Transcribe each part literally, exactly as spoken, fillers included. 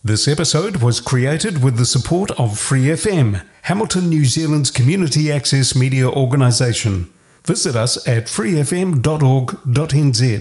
This episode was created with the support of Free F M, Hamilton, New Zealand's community access media organisation. Visit us at free f m dot org dot n z.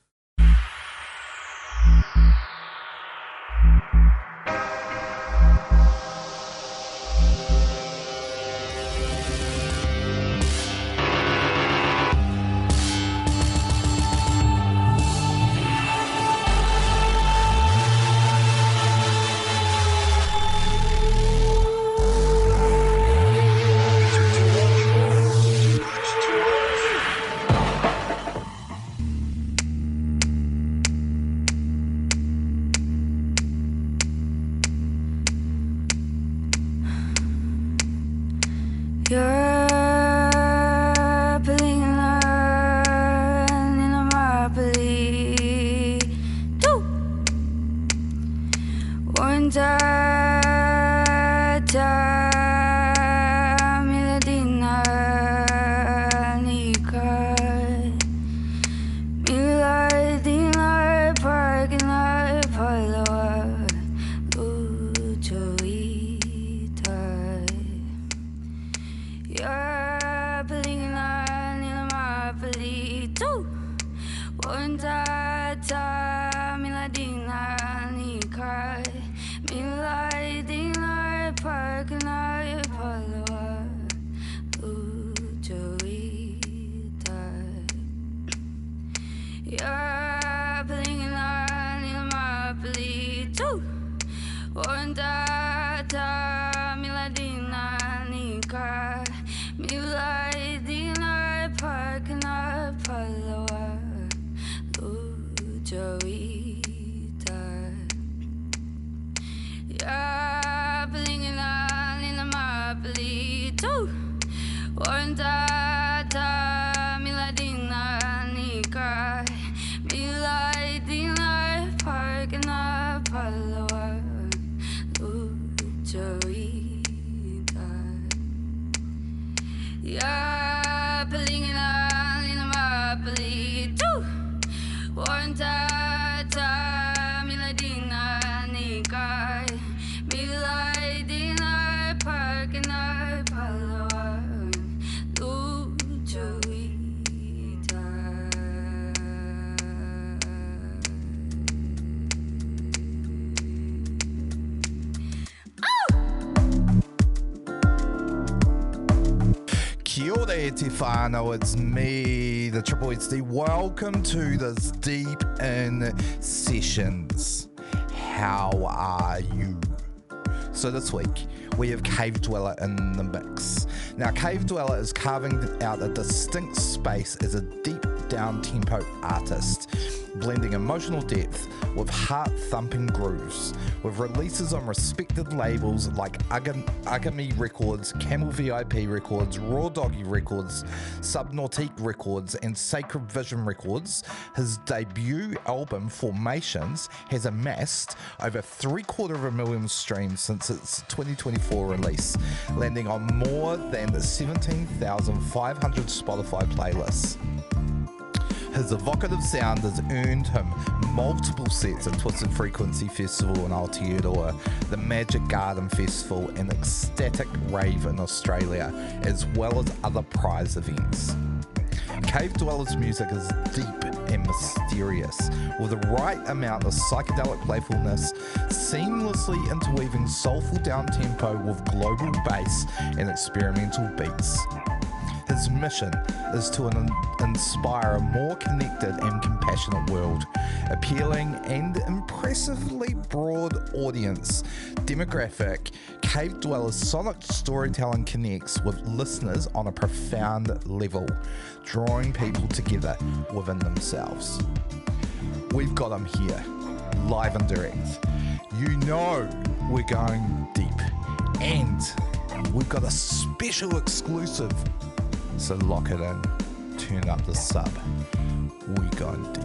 Tifano, it's me, the Triple H D. Welcome to this Deep In Sessions. How are you? So this week, we have Cave Dweller in the mix. Now, Cave Dweller is carving out a distinct space as a deep down-tempo artist, blending emotional depth with heart-thumping grooves, with releases on respected labels like Agam- Agami Records, Camel V I P Records, Raw Doggy Records, Subnautique Records, and Sacred Vision Records. His debut album, Formations, has amassed over three-quarter of a million streams since its twenty twenty-four release, landing on more than seventeen thousand five hundred Spotify playlists. His evocative sound has earned him multiple sets at Twisted Frequency Festival in Aotearoa, the Magic Garden Festival, and Ecstatic Rave in Australia, as well as other prize events. Cave Dweller's music is deep and mysterious, with the right amount of psychedelic playfulness, seamlessly interweaving soulful down-tempo with global bass and experimental beats. His mission is to in- inspire a more connected and compassionate world, appealing and impressively broad audience demographic. Cave Dweller's sonic storytelling connects with listeners on a profound level, drawing people together within themselves. We've got him here, live and direct. You know we're going deep, and we've got a special exclusive. So lock it in, turn up the sub, we going deep.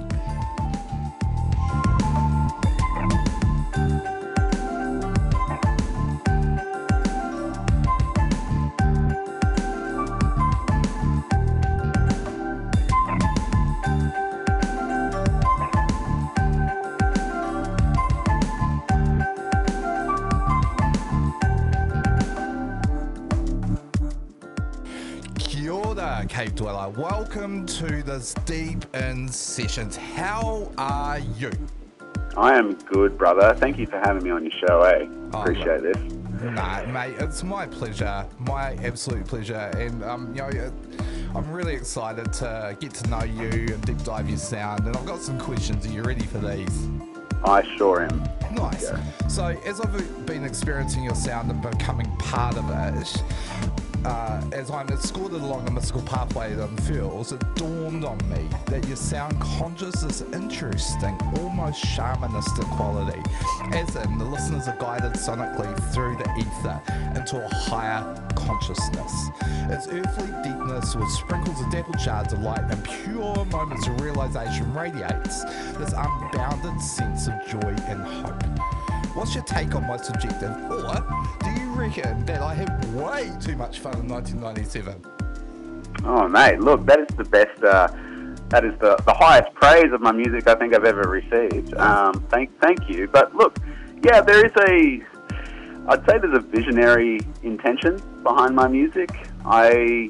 uh, Cave Dweller. Welcome to this Deep In Sessions. How are you? I am good, brother. Thank you for having me on your show, eh? Oh, Appreciate look. this. Nah, mate, it's my pleasure, my absolute pleasure, and um, you know, I'm really excited to get to know you and deep dive your sound. And I've got some questions. Are you ready for these? I sure am. Nice. Yeah. So, as I've been experiencing your sound and becoming part of it, uh, as I'm escorted along a mystical pathway that unfurls, it dawned on me that your sound conjures this interesting, almost shamanistic quality, as in the listeners are guided sonically through the ether into a higher consciousness. Its earthly deepness with sprinkles of dappled shards of light and pure moments of realization radiates this unbounded sense of joy and hope. What's your take on my subjective, or do you reckon that I had way too much fun in nineteen ninety-seven? Oh, mate, look, that is the best, uh, that is the, the highest praise of my music I think I've ever received. Um, thank, thank you. But look, yeah, there is a, I'd say there's a visionary intention behind my music. I,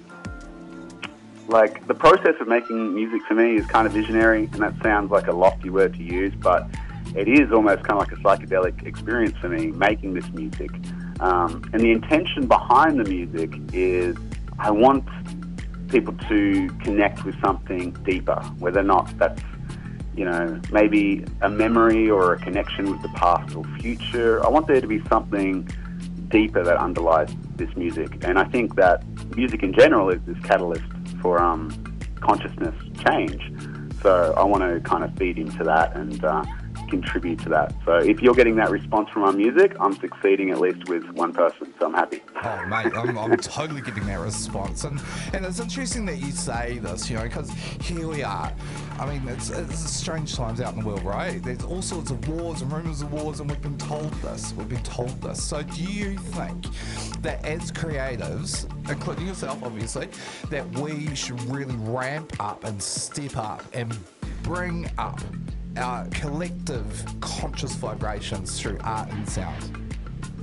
like, the process of making music for me is kind of visionary, and that sounds like a lofty word to use, but it is almost kind of like a psychedelic experience for me, making this music. Um, and the intention behind the music is I want people to connect with something deeper, whether or not that's, you know, maybe a memory or a connection with the past or future. I want there to be something deeper that underlies this music. And I think that music in general is this catalyst for um, consciousness change. So I want to kind of feed into that and uh, contribute to that. So if you're getting that response from our music, I'm succeeding at least with one person, so I'm happy. Oh, mate, I'm, I'm totally getting that response. And, and it's interesting that you say this, you know, because here we are. I mean, it's, it's strange times out in the world, right? There's all sorts of wars and rumours of wars, and we've been told this. We've been told this. So do you think that as creatives, including yourself, obviously, that we should really ramp up and step up and bring up our collective conscious vibrations through art and sound?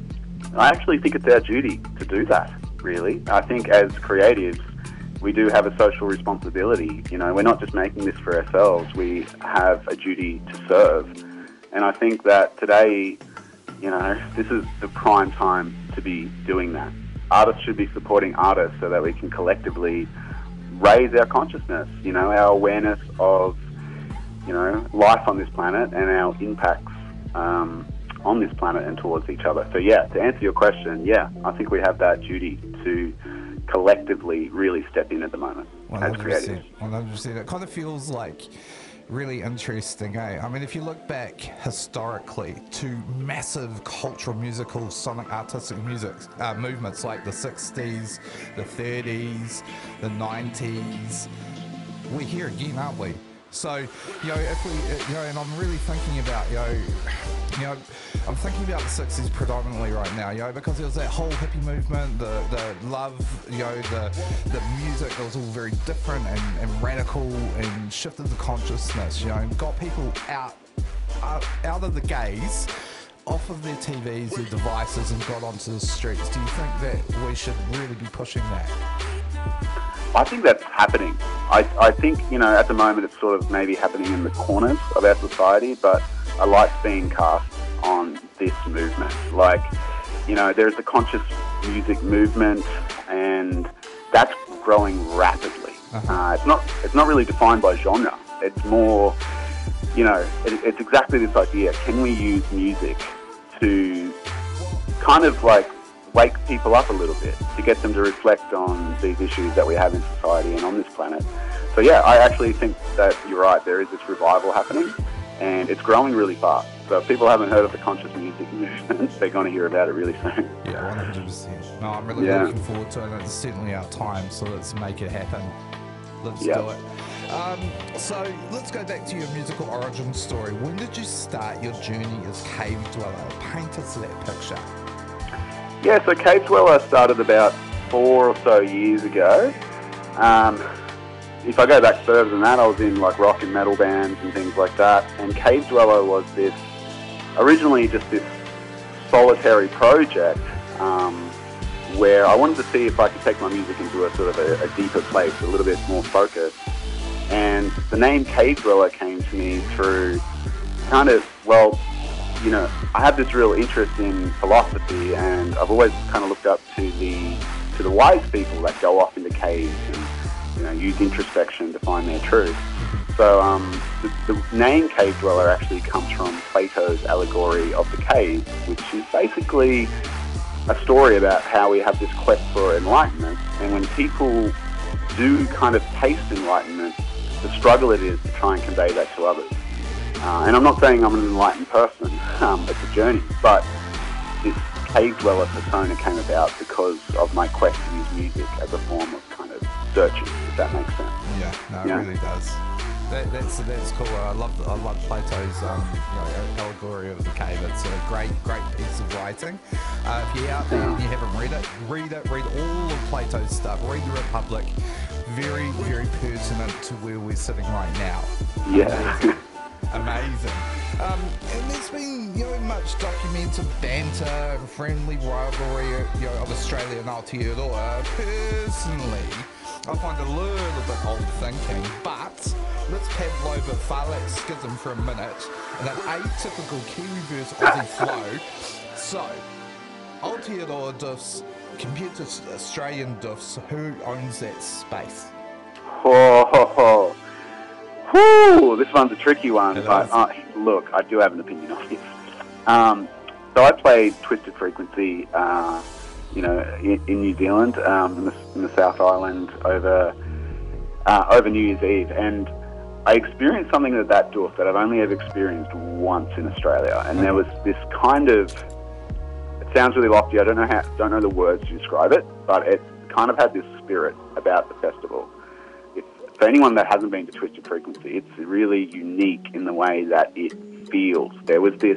I actually think it's our duty to do that, really. I think as creatives, we do have a social responsibility. You know, we're not just making this for ourselves, we have a duty to serve. And I think that today, you know, this is the prime time to be doing that. Artists should be supporting artists so that we can collectively raise our consciousness, you know, our awareness of, you know, life on this planet and our impacts um, on this planet and towards each other. So yeah, to answer your question, yeah, I think we have that duty to collectively really step in at the moment as creatives. one hundred percent. It kind of feels like really interesting, eh? I mean, if you look back historically to massive cultural, musical, sonic, artistic music uh, movements like the sixties, the thirties, the nineties, we're here again, aren't we? So, you know, if we, you know, and I'm really thinking about, you know, you know, I'm thinking about the sixties predominantly right now, you know, because there was that whole hippie movement, the, the love, you know, the the music that was all very different and, and radical and shifted the consciousness, you know, and got people out, out, out of the gaze, off of their T Vs, their devices, and got onto the streets. Do you think that we should really be pushing that? I think that's happening. I, I think, you know, at the moment it's sort of maybe happening in the corners of our society, but a light's being cast on this movement. Like, you know, there's the conscious music movement, and that's growing rapidly. Uh-huh. Uh, it's not it's not really defined by genre. It's more, you know, it, it's exactly this idea. Can we use music to kind of like wake people up a little bit, to get them to reflect on these issues that we have in society and on this planet? So yeah, I actually think that you're right, there is this revival happening and it's growing really fast. So if people haven't heard of the conscious music movement, they're going to hear about it really soon. Yeah, one hundred percent. No, I'm really yeah. looking forward to it, and it's certainly our time, so let's make it happen. Let's yep. do it. Um, so let's go back to your musical origin story. When did you start your journey as Cave Dweller? Paint us that picture. Yeah, so Cave Dweller started about four or so years ago. Um, if I go back further than that, I was in like rock and metal bands and things like that. And Cave Dweller was this, originally just this solitary project um, where I wanted to see if I could take my music into a sort of a, a deeper place, a little bit more focused. And the name Cave Dweller came to me through kind of, well, you know, I have this real interest in philosophy, and I've always kind of looked up to the to the wise people that go off into caves and, you know, use introspection to find their truth. So um, the, the name Cave Dweller actually comes from Plato's allegory of the cave, which is basically a story about how we have this quest for enlightenment, and when people do kind of taste enlightenment, the struggle it is to try and convey that to others. Uh, and I'm not saying I'm an enlightened person, um, it's a journey, but this Cave Dweller persona came about because of my quest to use music as a form of kind of searching, if that makes sense. Yeah, no, it Yeah. really does. That, that's that's cool. I love I love Plato's um, you know, allegory of the cave. It's a great great piece of writing. Uh, if you're out there and you haven't read it, read it. Read all of Plato's stuff. Read The Republic. Very very pertinent to where we're sitting right now. Yeah. Amazing. Um, and there's been, you know, much documented banter and friendly rivalry, you know, of Australia and Aotearoa. Personally, I find it a little bit old thinking, but let's pavlova Phalanx schism for a minute in an atypical Kiwi versus Aussie flow. So, Aotearoa doofs compared to Australian doofs, who owns that space? Oh, ho, ho. Whew, this one's a tricky one. It But, is. uh, look, I do have an opinion on this. Um, so I played Twisted Frequency, uh, you know, in, in New Zealand, um, in, the, in the South Island over uh, over New Year's Eve, and I experienced something at that doof that I've only ever experienced once in Australia, and there was this kind of, it sounds really lofty. I don't know how, don't know the words to describe it, but it kind of had this spirit about the festival. If, for anyone that hasn't been to Twisted Frequency, it's really unique in the way that it feels. There was this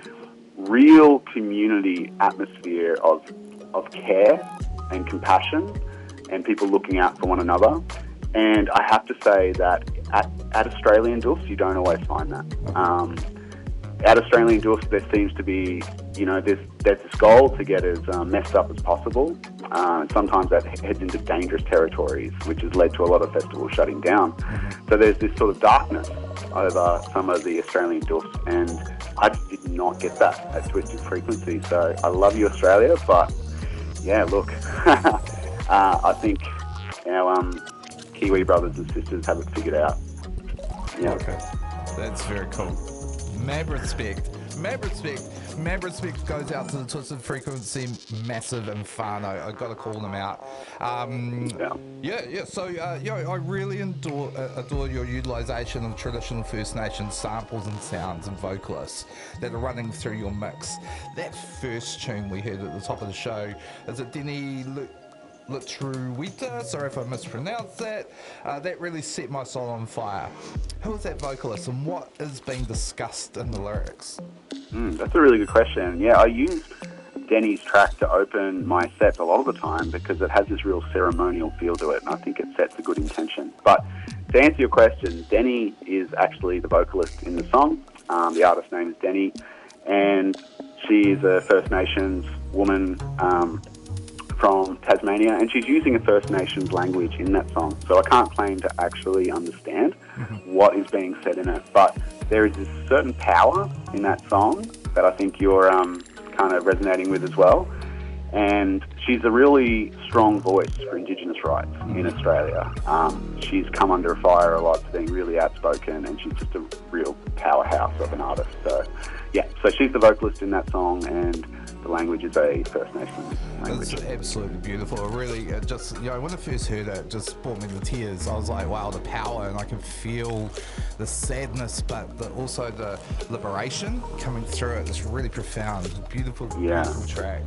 real community atmosphere of of care and compassion and people looking out for one another. And I have to say that at, at Australian doofs, you don't always find that. Um, at Australian doofs, there seems to be, you know, there's, there's this goal to get as um, messed up as possible. Uh, and sometimes that heads into dangerous territories, which has led to a lot of festivals shutting down. So there's this sort of darkness over some of the Australian doofs, and I just did not get that at Twisted Frequency. So I love you, Australia, but yeah, look, uh, I think our um, Kiwi brothers and sisters have it figured out. Yeah. Okay, that's very cool. Mad respect, mad respect, mad respect goes out to the Twisted Frequency, Massive and Whānau. I got to call them out. Um, Yeah. yeah, yeah. So, uh, you know, I really adore, uh, adore your utilisation of traditional First Nations samples and sounds and vocalists that are running through your mix. That first tune we heard at the top of the show, is it Denny Lu- Latruwita? Sorry if I mispronounced that. Uh, that really set my soul on fire. Who is that vocalist and what is being discussed in the lyrics? Mm, that's a really good question. Yeah, I use Denny's track to open my sets a lot of the time because it has this real ceremonial feel to it, and I think it sets a good intention. But to answer your question, Denny is actually the vocalist in the song. Um, the artist's name is Denny, and she is a First Nations woman um, from Tasmania, and she's using a First Nations language in that song. So I can't claim to actually understand what is being said in it, but there is this certain power in that song that I think you're um, kind of resonating with as well. And she's a really strong voice for Indigenous rights in Australia. Um, she's come under fire a lot for being really outspoken, and she's just a real powerhouse of an artist. So, yeah, so she's the vocalist in that song, and the language is a First Nations language. It's absolutely beautiful. It really, it just, you know, when I first heard it, it just brought me to tears. I was like, wow, the power, and I can feel the sadness, but the, also the liberation coming through it. It's really profound. Beautiful, Yeah. beautiful track.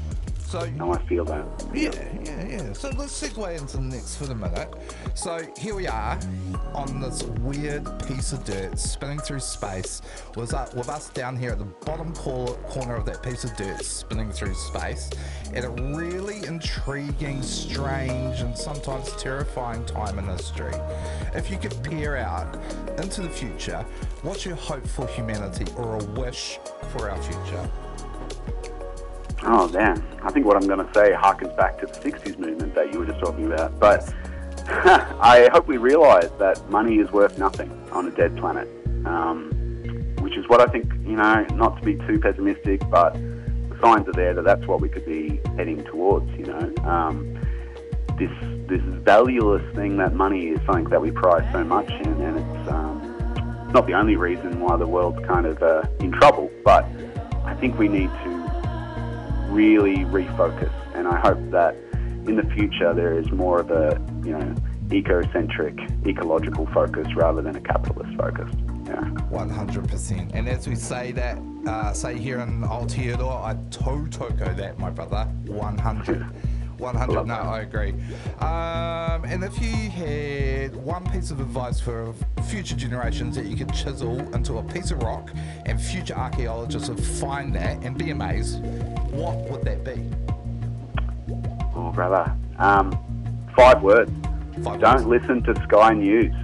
So, No, I feel that. yeah, yeah, yeah. So let's segue into the next for the minute. So here we are on this weird piece of dirt spinning through space. Was up with us down here at the bottom cor- corner of that piece of dirt spinning through space at a really intriguing, strange, and sometimes terrifying time in history. If you could peer out into the future, what's your hope for humanity or a wish for our future? Oh, man. I think what I'm going to say harkens back to the sixties movement that you were just talking about. But I hope we realise that money is worth nothing on a dead planet, um, which is what I think, you know, not to be too pessimistic, but the signs are there that that's what we could be heading towards, you know. Um, this this valueless thing that money is something that we prize so much in, and it's um, not the only reason why the world's kind of uh, in trouble, but I think we need to really refocus, and I hope that in the future there is more of a, you know, eco-centric, ecological focus rather than a capitalist focus. Yeah. one hundred percent. And as we say that, uh, say here in Aotearoa, I tautoko that, my brother. one hundred. one hundred, no, I agree. Um, and if you had one piece of advice for future generations that you could chisel into a piece of rock and future archaeologists would find that and be amazed, what would that be? Oh, brother. Um, five words. Five Don't words. listen to Sky News.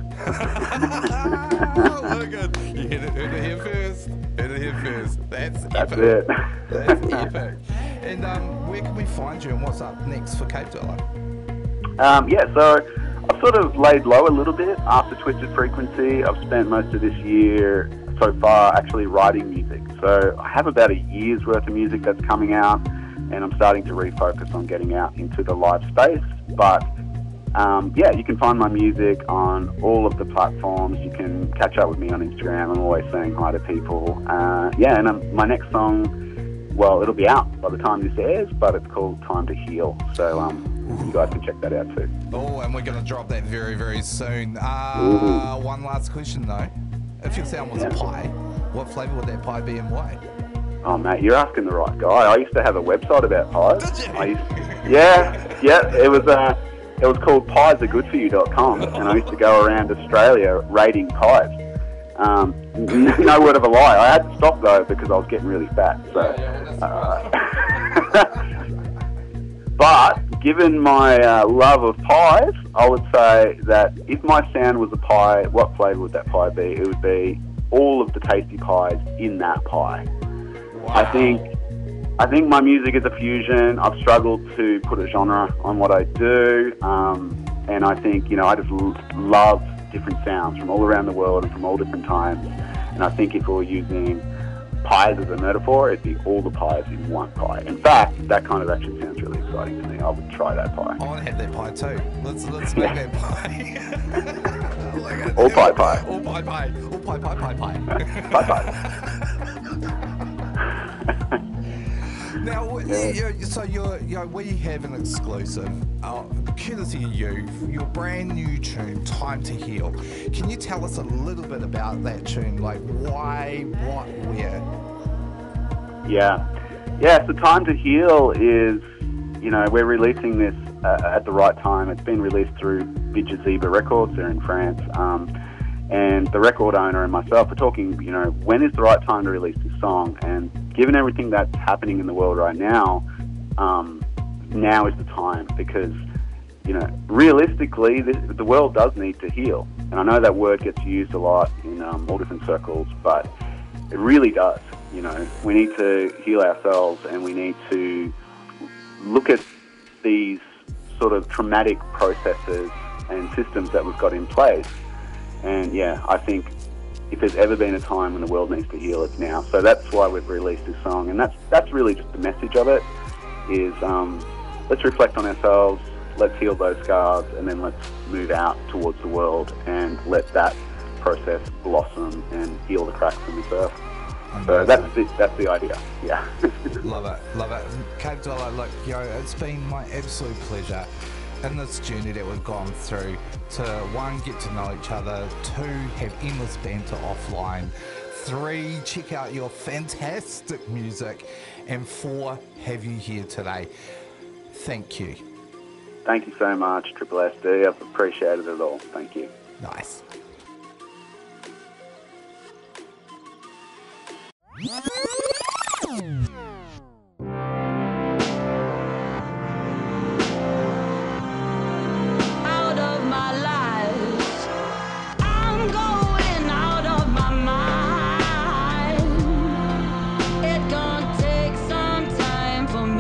Look at you heard it, heard it here first. Heard it here first. That's That's epic. it. That's epic. And um, where can we find you and what's up next for Cape Dollar? Um, yeah, so I've sort of laid low a little bit after Twisted Frequency. I've spent most of this year so far actually writing music. So I have about a year's worth of music that's coming out, and I'm starting to refocus on getting out into the live space. But um, yeah, you can find my music on all of the platforms. You can catch up with me on Instagram. I'm always saying hi to people. Uh, yeah, and um, my next song, well, it'll be out by the time this airs, but it's called Time to Heal. So um, you guys can check that out too. Oh, and we're going to drop that very, very soon. Uh, one last question though. If your sound was Yeah. a pie, what flavour would that pie be and why? Oh, mate, you're asking the right guy. I used to have a website about pies. Did you? I used yeah, yeah. It was uh, it was called pies are good for you dot com, and I used to go around Australia rating pies. Um, n- no word of a lie. I had to stop though because I was getting really fat. So, uh, but given my uh, love of pies, I would say that if my sound was a pie, what flavour would that pie be? It would be all of the tasty pies in that pie. Wow. I think I think my music is a fusion. I've struggled to put a genre on what I do, um, and I think, you know, I just l- love different sounds from all around the world and from all different times. And I think if we were using pies as a metaphor, it'd be all the pies in one pie. In fact, that kind of actually sounds really exciting to me. I would try that pie. I want to have that pie too. Let's let's make that pie. Like All pie pie. All pie pie. All pie pie pie pie. Pie pie. Now, Yeah. you, you, so you're, you know, we have an exclusive, uh, courtesy of you, your brand new tune, Time to Heal. Can you tell us a little bit about that tune? Like why, what, where? Yeah. Yeah, so Time to Heal is, you know, we're releasing this uh, at the right time. It's been released through Vidja Zebra Records. They're in France. Um, and the record owner and myself are talking, you know, when is the right time to release this song? And given everything that's happening in the world right now, um, now is the time because, you know, realistically, the, the world does need to heal. And I know that word gets used a lot in um, all different circles, but it really does. You know, we need to heal ourselves, and we need to look at these sort of traumatic processes and systems that we've got in place. And yeah, I think if there's ever been a time when the world needs to heal, it's now. So that's why we've released this song, and that's that's really just the message of it. Is um, let's reflect on ourselves, let's heal those scars, and then let's move out towards the world and let that process blossom and heal the cracks in the earth. So that's the, that's the idea, yeah. Love it, love it. Cape Dollar, look, yo, it's been my absolute pleasure in this journey that we've gone through to, one, get to know each other, two, have endless banter offline, three, check out your fantastic music, and four, have you here today. Thank you. Thank you so much, Triple S D. I've appreciated it all. Thank you. Nice. Out of my life, I'm going out of my mind. It's gonna take some time for me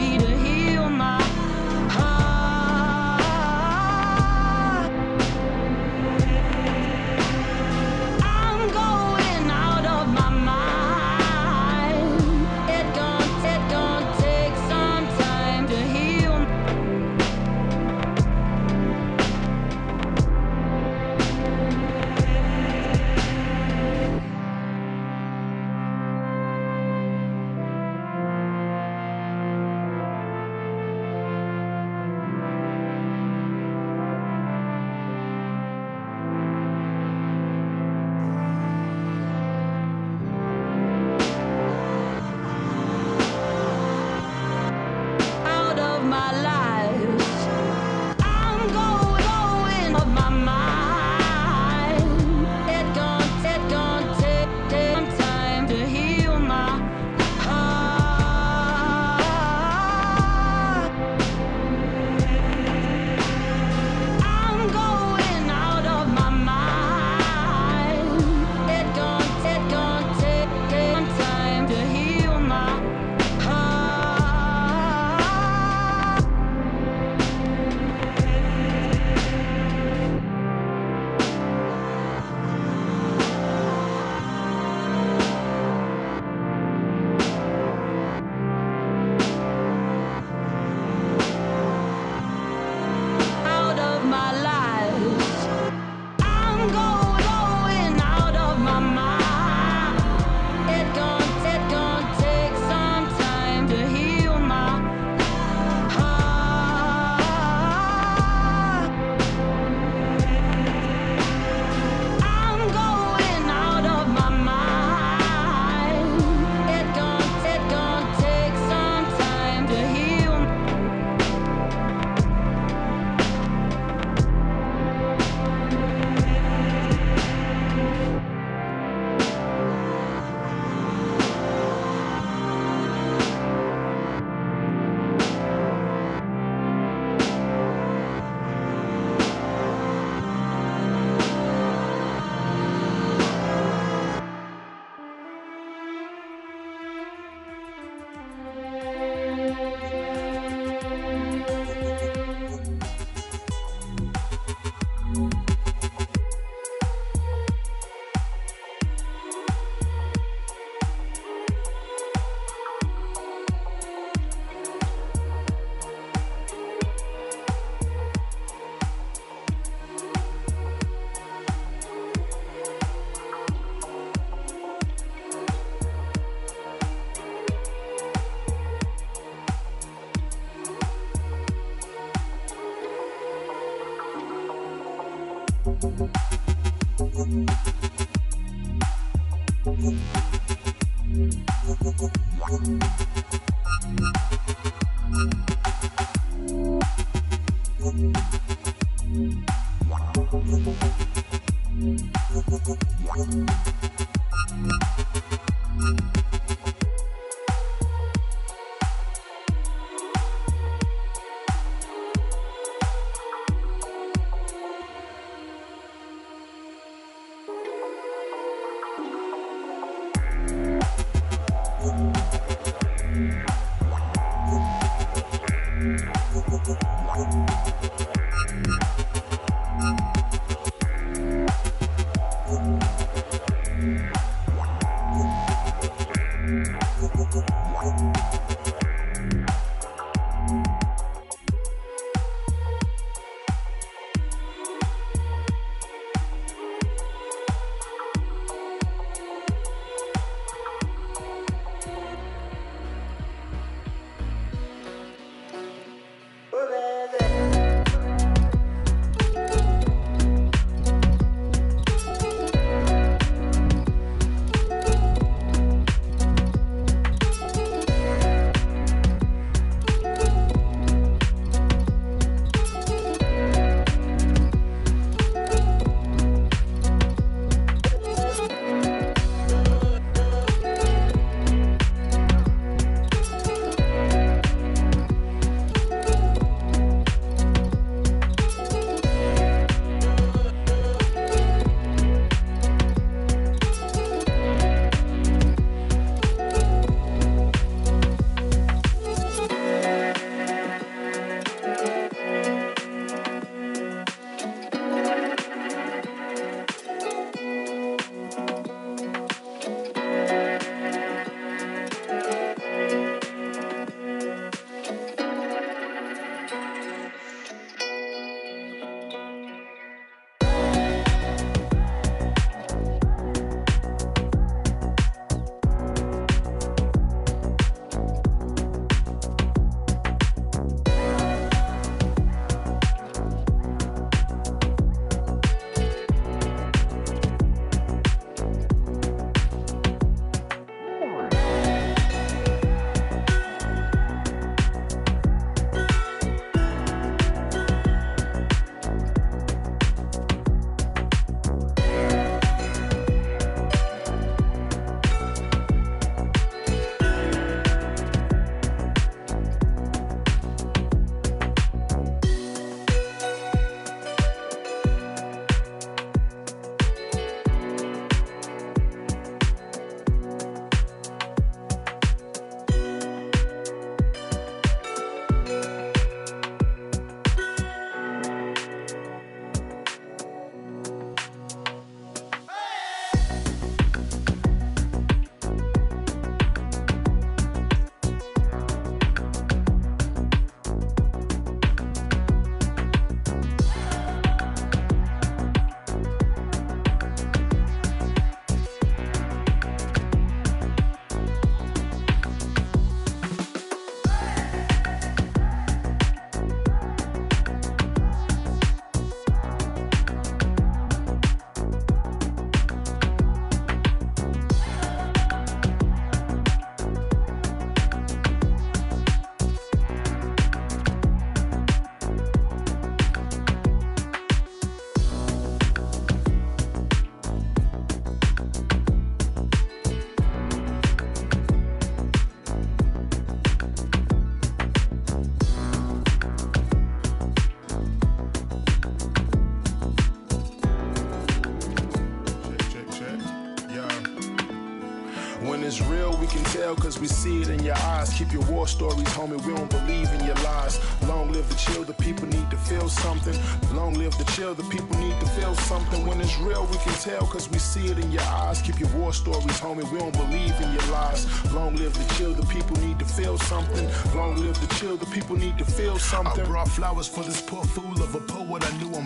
is real, we can tell cause we see it in your eyes. Keep your war stories, homie, we don't believe in your lies. Long live the chill, the people need to feel something. Long live the chill, the people need to feel something. When it's real, we can tell cause we see it in your eyes. Keep your war stories, homie, we don't believe in your lies. Long live the chill, the people need to feel something. Long live the chill, the people need to feel something. I brought flowers for this poor fool of a poet. I knew I'm broke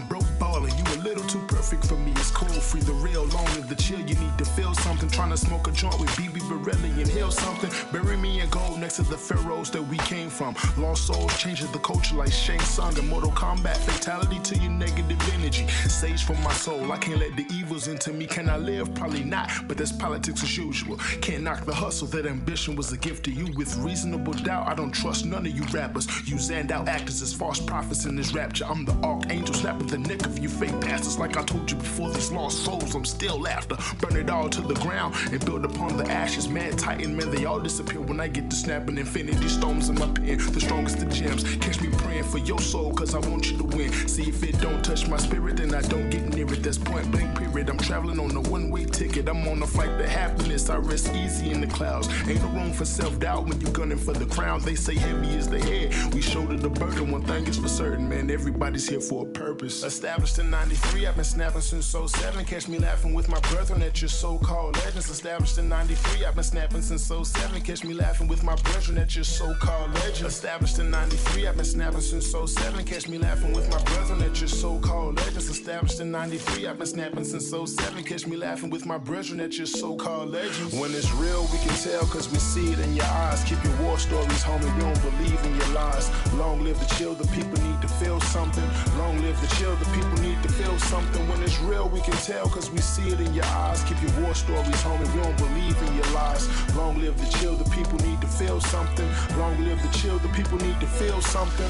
ballin'. You a little too perfect for me. It's cool, free the real, long live the chill. You need to feel something. Trying to smoke a joint with B B Borelli, inhale something. Bury me in gold next to the pharaohs that we came from. Lost souls changing the culture like Shang Tsung and Mortal Kombat. Fatality to your negative energy. Sage for my soul. I can't let the evils into me. Can I live? Probably not, but that's politics as usual. Can't knock the hustle. That ambition was a gift to you. With reasonable doubt, I don't trust none of you rappers. You zanned out actors as false prophets in this rapture. I'm the archangel snapping the neck of you fake pastors. Like I told you before, these lost souls, I'm still after. Burn it all to the ground and build upon the ashes. Mad Titan, man, they all disappear when I get to snapping infinity stones in my pen. The strongest of gems. Catch me praying for your soul, cause I want you to win. See if it don't touch my spirit, then I don't get near it. That's point blank period. I'm traveling on a one-way ticket. I'm on a flight to happiness. I rest easy in the clouds. Ain't no room for self-doubt when you gunning for the crown. They say heavy is the head. We shoulder the burden. One thing is for certain, man, everybody's here for a purpose. Established in ninety-three, I've been snapping since oh seven. Catch me laughing with my brethren at your so-called legends. Established in ninety-three, I've been snapping since oh seven. Catch me laughing with my brethren at your so-called legends. Established in ninety-three, I've been snapping since oh seven. Catch me laughing with my brethren at your so-called legends. Established in ninety-three, I've been snapping since oh seven. Catch me laughing with my brethren at your so-called legends. When it's real, we can tell cause we see it in your eyes. Keep your war stories, homie, we don't believe in your lies. Long live the chill, the people need to feel something. Long live the chill, the people need to feel something. When it's real, we can tell cause we see it in your eyes. Keep your war stories, homie, we don't believe in your lies. Long live the chill, the people need to feel something. Long live the chill, the people need to feel something.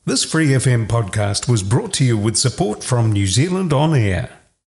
This Free F M podcast was brought to you with support from New Zealand On Air.